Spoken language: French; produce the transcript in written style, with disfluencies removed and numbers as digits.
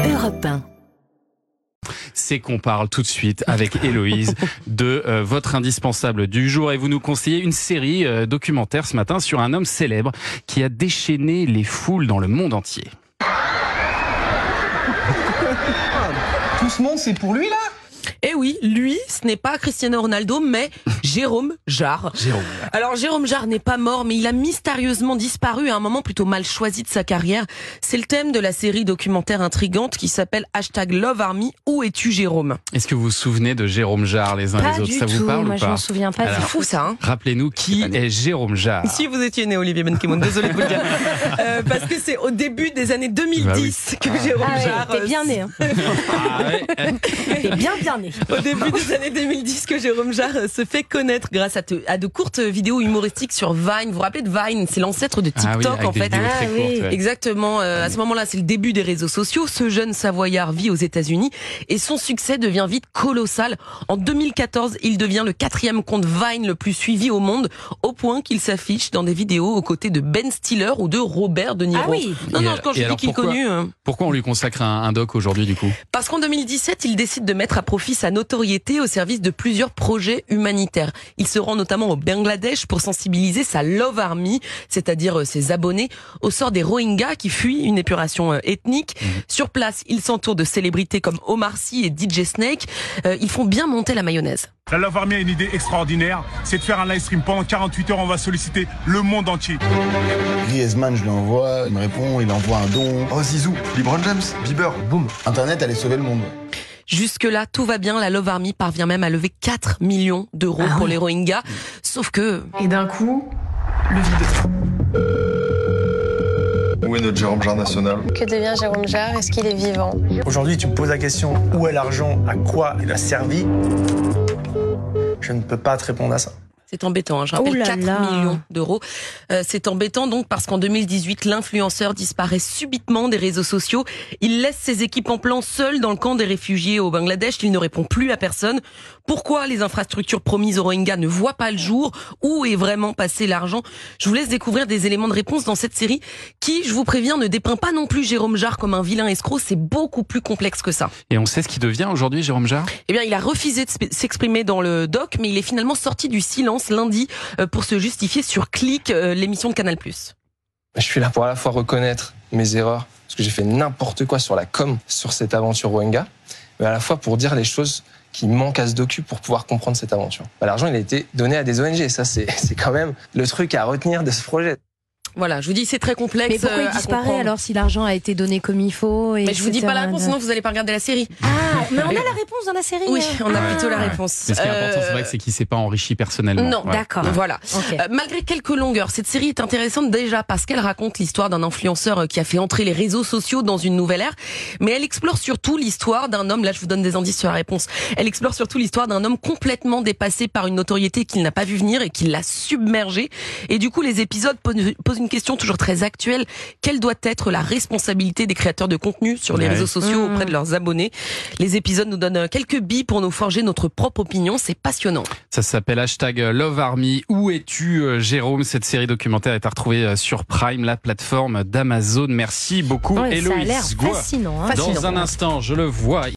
Europe 1. C'est qu'on parle tout de suite avec Héloïse de votre indispensable du jour, et vous nous conseillez une série documentaire ce matin sur un homme célèbre qui a déchaîné les foules dans le monde entier. Tout ce monde, c'est pour lui là ? Eh oui, lui, ce n'est pas Cristiano Ronaldo, mais Jérôme Jarre. Alors Jérôme Jarre n'est pas mort, mais il a mystérieusement disparu à un moment plutôt mal choisi de sa carrière. C'est le thème de la série documentaire intrigante qui s'appelle #LoveArmy. Où es-tu, Jérôme ? Est-ce que vous vous souvenez de Jérôme Jarre les uns Pas les autres ? du Ça vous tout. parle Moi, ou je pas ? m'en souviens pas. Alors, C'est fou ça, hein ? Rappelez-nous qui est Jérôme Jarre. Si vous étiez né, Olivier Benkemoun, désolé de vous le dire. Parce que c'est au début des années 2010 que Jérôme Jarre... T'es bien né. Hein. Ah ouais. T'es bien né. Au début des années 2010 que Jérôme Jarre se fait connaître grâce à de courtes vidéos humoristiques sur Vine. Vous vous rappelez de Vine ? C'est l'ancêtre de TikTok avec en des fait. vidéos très courtes, ouais. Exactement. À ce moment-là, c'est le début des réseaux sociaux. Ce jeune Savoyard vit aux États-Unis et son succès devient vite colossal. En 2014, il devient le 4e compte Vine le plus suivi au monde, au point qu'il s'affiche dans des vidéos aux côtés de Ben Stiller ou de Robert De Niro. Ah oui. Non, quand je dis qu'il est connu... Pourquoi on lui consacre un doc aujourd'hui du coup ? Parce qu'en 2017, il décide de mettre à profit sa notoriété au service de plusieurs projets humanitaires. Il se rend notamment au Bangladesh pour sensibiliser sa Love Army, c'est-à-dire ses abonnés, au sort des Rohingyas qui fuient une épuration ethnique. Sur place, il s'entoure de célébrités comme Omar Sy et DJ Snake. Ils font bien monter la mayonnaise. La Love Army a une idée extraordinaire, c'est de faire un live stream. Pendant 48 heures, on va solliciter le monde entier. Griezmann, je lui envoie, il me répond, il envoie un don. Oh Zizou, LeBron James, Bieber, boum. Internet allait sauver le monde. Jusque-là, tout va bien. La Love Army parvient même à lever 4 millions d'euros pour les Rohingyas. Sauf que... Et d'un coup, le vide. Où est notre Jérôme Jarre national ? Que devient Jérôme Jarre ? Est-ce qu'il est vivant ? Aujourd'hui, tu me poses la question où est l'argent, à quoi il a servi ? Je ne peux pas te répondre à ça. C'est embêtant, hein. Je rappelle 4 millions d'euros. C'est embêtant donc parce qu'en 2018, l'influenceur disparaît subitement des réseaux sociaux. Il laisse ses équipes en plan seuls dans le camp des réfugiés au Bangladesh. Il ne répond plus à personne. Pourquoi les infrastructures promises aux Rohingyas ne voient pas le jour ? Où est vraiment passé l'argent ? Je vous laisse découvrir des éléments de réponse dans cette série qui, je vous préviens, ne dépeint pas non plus Jérôme Jarre comme un vilain escroc. C'est beaucoup plus complexe que ça. Et on sait ce qu'il devient aujourd'hui, Jérôme Jarre ? Eh bien, il a refusé de s'exprimer dans le doc, mais il est finalement sorti du silence lundi pour se justifier sur Click, l'émission de Canal+. Je suis là pour à la fois reconnaître mes erreurs, parce que j'ai fait n'importe quoi sur la com, sur cette aventure Rohingya, mais à la fois pour dire les choses qui manquent à ce docu pour pouvoir comprendre cette aventure. L'argent, il a été donné à des ONG, ça c'est quand même le truc à retenir de ce projet. Voilà, je vous dis, c'est très complexe. Mais pourquoi il disparaît alors si l'argent a été donné comme il faut, mais je vous dis pas la réponse, sinon vous allez pas regarder la série. Ah, mais on a la réponse dans la série. Oui, on a plutôt la réponse. Mais ce qui est important, c'est vrai que c'est qu'il s'est pas enrichi personnellement. Non, ouais. d'accord. Voilà. Okay. Malgré quelques longueurs, cette série est intéressante déjà parce qu'elle raconte l'histoire d'un influenceur qui a fait entrer les réseaux sociaux dans une nouvelle ère, mais elle explore surtout l'histoire d'un homme, là je vous donne des indices sur la réponse, elle explore surtout l'histoire d'un homme complètement dépassé par une notoriété qu'il n'a pas vu venir et qui l'a submergé. Et du coup, les épisodes posent une question toujours très actuelle. Quelle doit être la responsabilité des créateurs de contenu sur les réseaux sociaux auprès de leurs abonnés ? Les épisodes nous donnent quelques billes pour nous forger notre propre opinion. C'est passionnant. Ça s'appelle #LoveArmy. Où es-tu, Jérôme ? Cette série documentaire est à retrouver sur Prime, la plateforme d'Amazon. Merci beaucoup, Héloïse. Ça a l'air fascinant. Dans un instant, je le vois.